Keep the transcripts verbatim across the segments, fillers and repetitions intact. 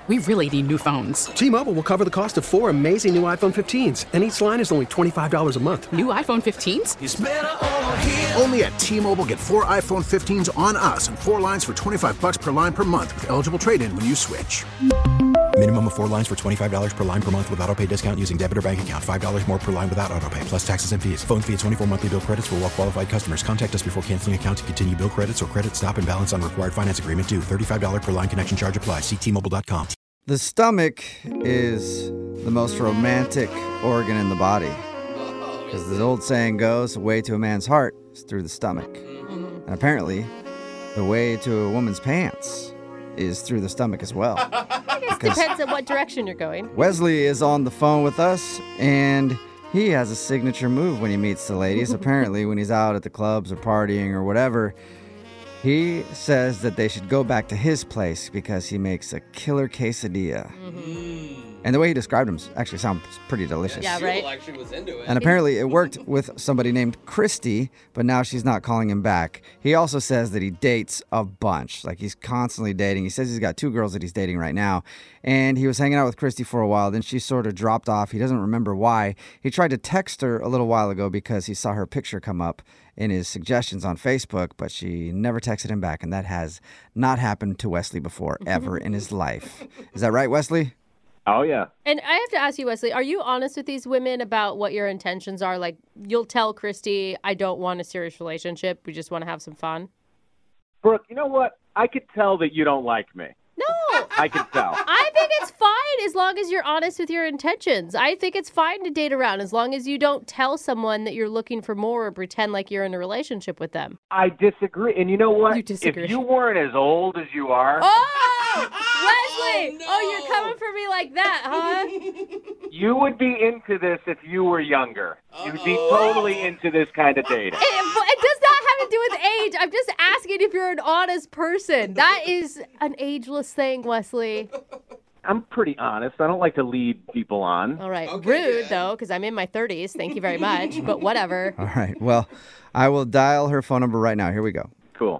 we really need new phones. T-Mobile will cover the cost of four amazing new iPhone fifteens, and each line is only twenty-five dollars a month. New iPhone fifteens? It's better over here. Only at T-Mobile, get four iPhone fifteens on us and four lines for twenty-five dollars per line per month with eligible trade-in when you switch. Minimum of four lines for twenty-five dollars per line per month with autopay discount using debit or bank account. five dollars more per line without autopay, plus taxes and fees. Phone fee at twenty-four monthly bill credits for well-qualified customers. Contact us before canceling account to continue bill credits or credit stop and balance on required finance agreement due. thirty-five dollars per line connection charge applies. See T Mobile dot com. The stomach is the most romantic organ in the body. Because the old saying goes, the way to a man's heart is through the stomach. And apparently, the way to a woman's pants is through the stomach as well. I guess it depends on what direction you're going. Wesley is on the phone with us, and he has a signature move when he meets the ladies. Apparently, when he's out at the clubs or partying or whatever, he says that they should go back to his place because he makes a killer quesadilla. Mm-hmm. And the way he described them actually sounds pretty delicious. Yeah, right? actually was into it. And apparently it worked with somebody named Christy, but now she's not calling him back. He also says that he dates a bunch. Like, he's constantly dating. He says he's got two girls that he's dating right now. And he was hanging out with Christy for a while. Then she sort of dropped off. He doesn't remember why. He tried to text her a little while ago because he saw her picture come up in his suggestions on Facebook, but she never texted him back. And that has not happened to Wesley before, ever in his life. Is that right, Wesley? Oh, yeah. And I have to ask you, Wesley, are you honest with these women about what your intentions are? Like, you'll tell Christy, I don't want a serious relationship. We just want to have some fun. Brooke, you know what? I could tell that you don't like me. No. I can tell. I think it's fine as long as you're honest with your intentions. I think it's fine to date around as long as you don't tell someone that you're looking for more or pretend like you're in a relationship with them. I disagree. And you know what? You disagree. If you weren't as old as you are... Oh! Wesley! Oh, no. Oh, you're coming for me like that, huh? You would be into this if you were younger. You'd be Uh-oh. totally into this kind of dating. It, it does not have to do with age. I'm just asking if you're an honest person. That is an ageless thing, Wesley. I'm pretty honest. I don't like to lead people on. All right. Okay, Rude, yeah. though, because I'm in my thirties. Thank you very much. But whatever. All right. Well, I will dial her phone number right now. Here we go. Cool.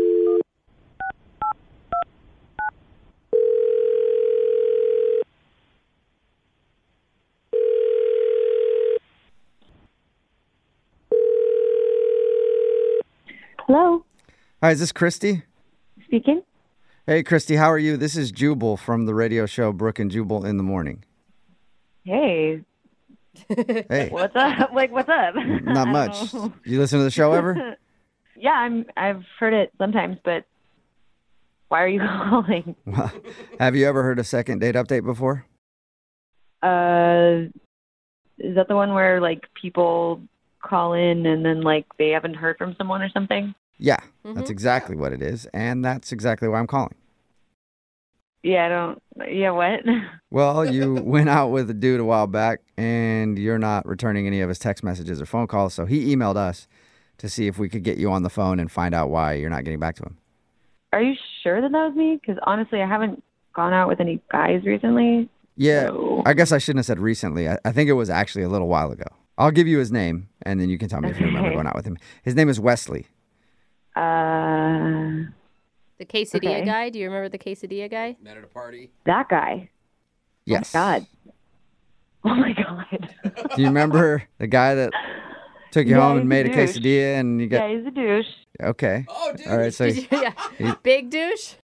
Hello, Hi, is this Christy? speaking. Hey, Christy, how are you? This is Jubal from the radio show Brooke and Jubal in the Morning. Hey, Hey, what's up? Like, what's up? not I much. don't know. You listen to the show ever? Yeah, I'm. I've heard it sometimes, but why are you calling? Well, have you ever heard a second date update before? Uh, is that the one where like people call in and then like they haven't heard from someone or something? Yeah, Mhm. that's exactly what it is. And that's exactly why I'm calling. Yeah, I don't. Yeah, what? Well, you went out with a dude a while back, and you're not returning any of his text messages or phone calls, so he emailed us to see if we could get you on the phone and find out why you're not getting back to him. Are you sure that that was me? Because honestly, I haven't gone out with any guys recently. Yeah, So- I guess I shouldn't have said recently. I, I think it was actually a little while ago. I'll give you his name, and then you can tell me if you remember Okay. going out with him. His name is Wesley. Uh, The quesadilla Okay. guy. Do you remember the quesadilla guy? Met at a party. that guy. Yes. God. Oh my God. Do you remember the guy that took you Yeah, home he's and a made a douche. quesadilla and you got... Yeah, he's a douche. Okay. Oh, dude. All right, so... Did you- yeah. he- Big douche.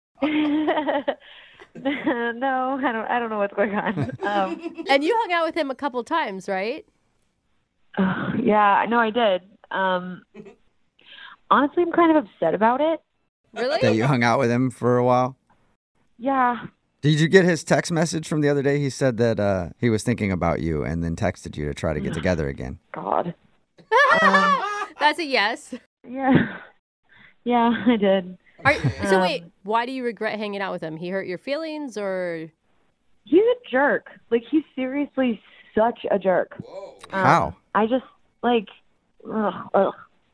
No, I don't. I don't know what's going on. Um, And you hung out with him a couple times, right? uh, yeah, no, I did. Um, honestly, I'm kind of upset about it. Really? that you hung out with him for a while? Yeah, Did you get his text message from the other day? He said that uh, he was thinking about you and then texted you to try to get together again. God. That's a yes. Yeah, yeah, I did. Are, so Um, wait, why do you regret hanging out with him? He hurt your feelings, or He's a jerk. Like, he's seriously such a jerk. Whoa. Um, How? I just like. Ugh, ugh.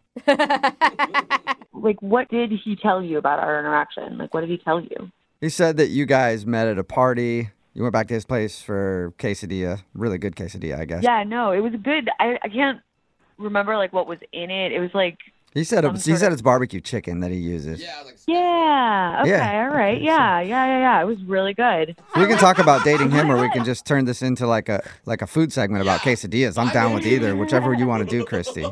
Like, what did he tell you about our interaction? Like, what did he tell you? He said that you guys met at a party. You went back to his place for quesadilla. Really good quesadilla, I guess. Yeah, no, it was good. I, I can't remember like what was in it. It was like He said some he sort said of- it's barbecue chicken that he uses. Yeah, like Yeah. Okay. Yeah. All right. Yeah. Yeah. Yeah. Yeah. It was really good. We can talk about dating him, or we can just turn this into like a like a food segment about Yeah. quesadillas. I'm down with either, whichever you want to do, Christy.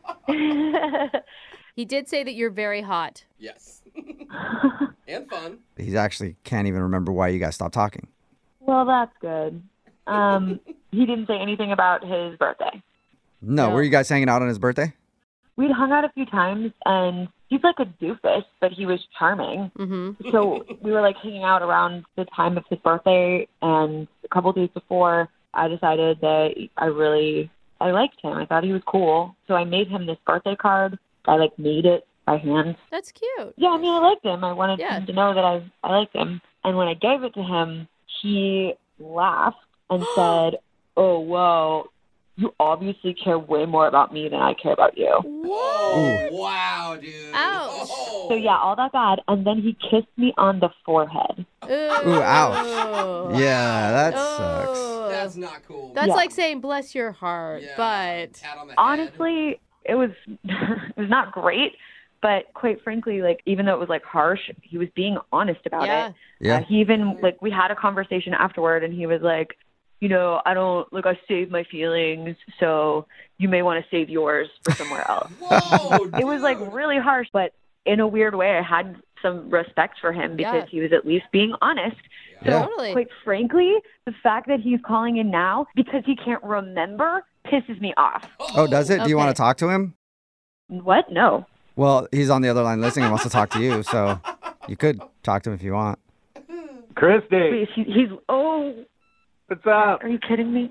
He did say that you're very hot. yes. And fun. He actually can't even remember why you guys stopped talking. Well, that's good. Um, he didn't say anything about his birthday. No, No. were you guys hanging out on his birthday? We'd hung out a few times, and he's like a doofus, but he was charming. Mm-hmm. So we were like hanging out around the time of his birthday, and a couple days before, I decided that I really I liked him. I thought he was cool, so I made him this birthday card. I like made it by hand. That's cute. Yeah, I mean, I liked him. I wanted Yeah. him to know that I I liked him. And when I gave it to him, he laughed and said, "Oh, whoa, you obviously care way more about me than I care about you." Oh, wow, dude. Ouch. Oh. So yeah, all that bad. And then he kissed me on the forehead. Ooh, Ooh, ouch. Yeah, that sucks. Oh. That's not cool. That's Yeah. like saying bless your heart, Yeah. but Pat on the head. Honestly, it was it was not great, but quite frankly, like even though it was like harsh, he was being honest about yeah. it. Yeah. Uh, he even like we had a conversation afterward, and he was like, you know, I don't like I save my feelings, so you may want to save yours for somewhere else. Whoa, It was like dude. really harsh, but in a weird way, I had some respect for him because Yeah. he was at least being honest. So, Yeah. Totally. quite frankly, the fact that he's calling in now because he can't remember pisses me off. Oh, does it? Do you want Okay. to talk to him? What? No. Well, he's on the other line listening and wants to talk to you, so you could talk to him if you want. Christy, Wait, he, he's. Oh, what's up? are you kidding me?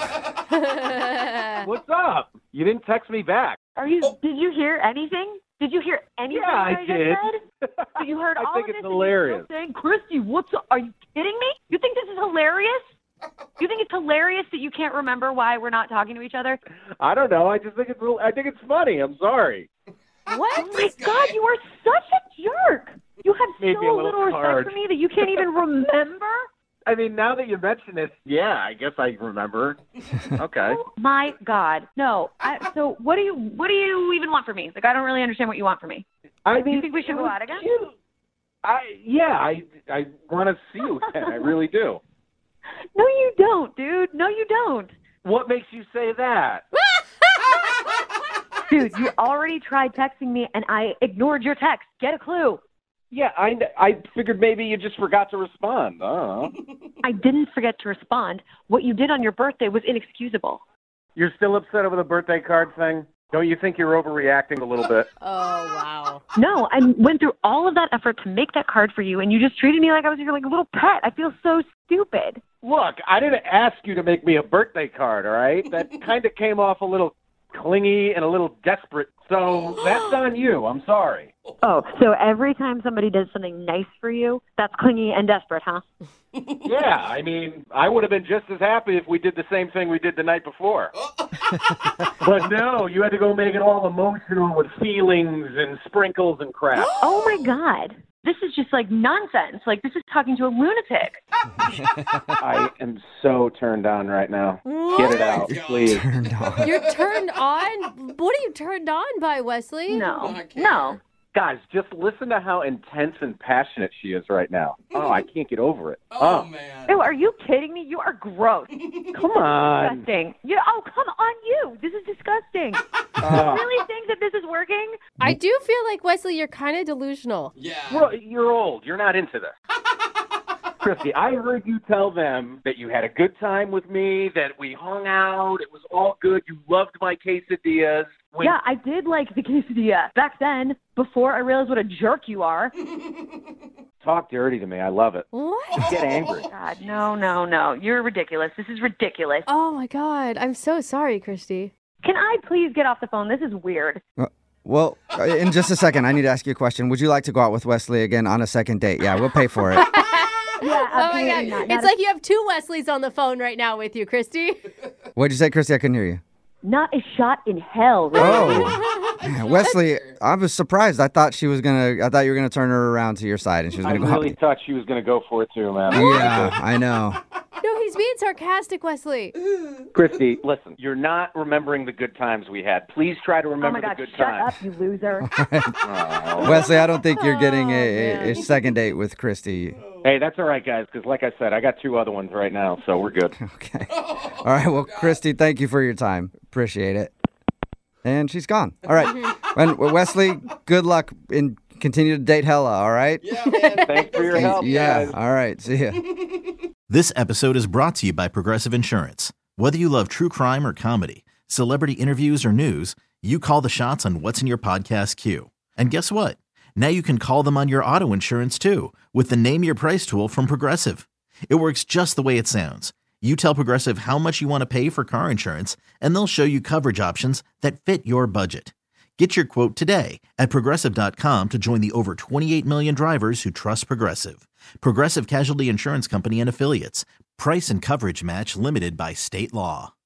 What's up? You didn't text me back. Are you? Did you hear anything? Did you hear anything Yeah, I that I did. just said? But you heard I all think of it's this hilarious. and you're still saying, Christy, what's up? Are you kidding me? You think this is hilarious? You think it's hilarious that you can't remember why we're not talking to each other? I don't know. I just think it's real. I think it's funny. I'm sorry. What? Oh my God, you are such a jerk. You have Maybe so a little little respect hard. for me that you can't even remember. I mean, now that you mention it, yeah, I guess I remember. Okay. Oh my God, no. I, so what do you what do you even want from me? Like I don't really understand what you want from me. I Do you think we should go out again? You, I yeah, I I want to see you again. I really do. No, you don't, dude. No, you don't. What makes you say that? Dude, you already tried texting me, and I ignored your text. Get a clue. Yeah, I I figured maybe you just forgot to respond. I don't know. I didn't forget to respond. What you did on your birthday was inexcusable. You're still upset over the birthday card thing? Don't you think you're overreacting a little bit? Oh, wow. No, I went through all of that effort to make that card for you, and you just treated me like I was your like little pet. I feel so stupid. Look, I didn't ask you to make me a birthday card, all right? That kind of came off a little clingy and a little desperate, so that's on you. I'm sorry. Oh, so every time somebody does something nice for you, that's clingy and desperate, huh? Yeah, I mean, I would have been just as happy if we did the same thing we did the night before. But no, you had to go make it all emotional with feelings and sprinkles and crap. Oh my God. This is just like nonsense. Like this is talking to a lunatic. I am so turned on right now. Get it out, please. Turned on. You're turned on? What are you turned on by, Wesley? No. I can't. No. Guys, just listen to how intense and passionate she is right now. Oh, I can't get over it. Oh, man. Ew, are you kidding me? You are gross. Come on. Disgusting. You, oh, come on you. This is disgusting. Uh, You really think that this is working? I do feel like, Wesley, you're kind of delusional. Yeah. Well, you're old. You're not into this. Christy, I heard you tell them that you had a good time with me, that we hung out, it was all good, you loved my quesadillas. When- Yeah, I did like the quesadilla back then, before I realized what a jerk you are. Talk dirty to me. I love it. What? Get angry. God, no, no, no. You're ridiculous. This is ridiculous. Oh, my God. I'm so sorry, Christy. Can I please get off the phone? This is weird. Well, uh, in just a second, I need to ask you a question. Would you like to go out with Wesley again on a second date? Yeah, we'll pay for it. Yeah, Oh, my absolutely God. not. It's Not a- like you have two Wesleys on the phone right now with you, Christy. What'd you say, Christy? I couldn't hear you. Not a shot in hell. Really. Oh, Man, Wesley, I was surprised. I thought she was gonna. I thought you were gonna turn her around to your side, and she was I gonna go. really out. thought she was going to go for it too, man. Yeah, I know. No, he's being sarcastic, Wesley. Christy, listen, you're not remembering the good times we had. Please try to remember oh my God, the good shut times. up, you loser. Oh. Wesley, I don't think you're getting Oh, a, a, a man. second date with Christy. Hey, that's all right, guys, because like I said, I got two other ones right now, so we're good. Okay. All right. Well, Christy, thank you for your time. Appreciate it. And she's gone. All right. And Wesley, good luck and continue to date Hella. All right. Yeah, man. Thanks for your help, Yeah. guys. All right. See ya. This episode is brought to you by Progressive Insurance. Whether you love true crime or comedy, celebrity interviews or news, you call the shots on what's in your podcast queue. And guess what? Now you can call them on your auto insurance too with the Name Your Price tool from Progressive. It works just the way it sounds. You tell Progressive how much you want to pay for car insurance, and they'll show you coverage options that fit your budget. Get your quote today at Progressive dot com to join the over twenty-eight million drivers who trust Progressive. Progressive Casualty Insurance Company and Affiliates. Price and coverage match limited by state law.